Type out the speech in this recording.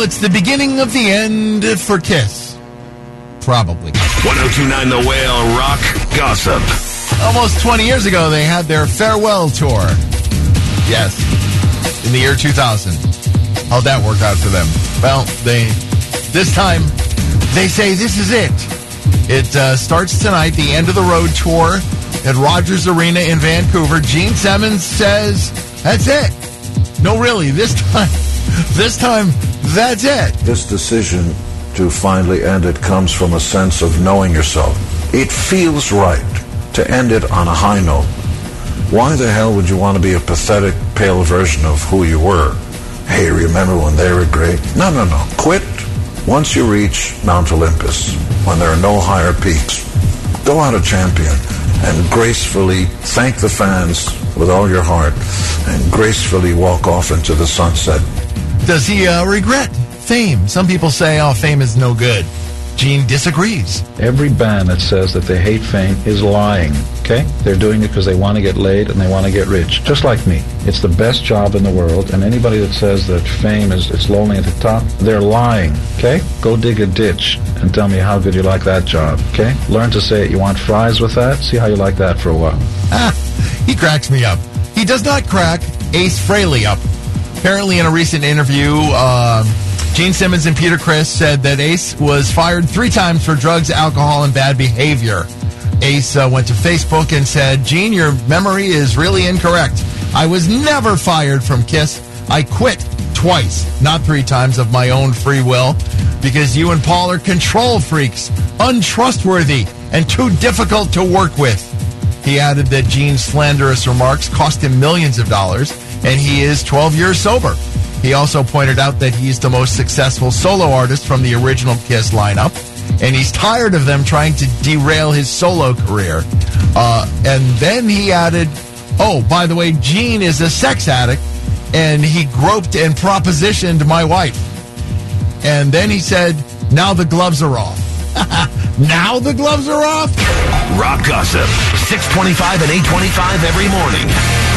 Well, it's the beginning of the end for Kiss. Probably. 102.9 The Whale Rock Gossip. Almost 20 years ago, they had their farewell tour. Yes, in the year 2000. How'd that work out for them? Well, this time, they say this is it. It starts tonight, the end of the road tour at Rogers Arena in Vancouver. Gene Simmons says, that's it. No, really, this time, that's it. This decision to finally end it comes from a sense of knowing yourself. It feels right to end it on a high note. Why the hell would you want to be a pathetic, pale version of who you were? Hey, remember when they were great? No. Quit once you reach Mount Olympus, when there are no higher peaks. Go out a champion and gracefully thank the fans with all your heart and gracefully walk off into the sunset. Does he regret fame? Some people say, fame is no good. Gene disagrees. Every band that says that they hate fame is lying, okay? They're doing it because they want to get laid and they want to get rich, just like me. It's the best job in the world, and anybody that says that fame it's lonely at the top, they're lying, okay? Go dig a ditch and tell me how good you like that job, okay? Learn to say it. You want fries with that? See how you like that for a while. He cracks me up. He does not crack Ace Frehley up. Apparently in a recent interview, Gene Simmons and Peter Criss said that Ace was fired 3 times for drugs, alcohol, and bad behavior. Ace went to Facebook and said, Gene, your memory is really incorrect. I was never fired from Kiss. I quit twice, not 3 times of my own free will, because you and Paul are control freaks, untrustworthy, and too difficult to work with. He added that Gene's slanderous remarks cost him millions of dollars, and he is 12 years sober. He also pointed out that he's the most successful solo artist from the original Kiss lineup, and he's tired of them trying to derail his solo career. And then he added, by the way, Gene is a sex addict, and he groped and propositioned my wife. And then he said, now the gloves are off. Now the gloves are off? Rock Gossip, 625 and 825 every morning.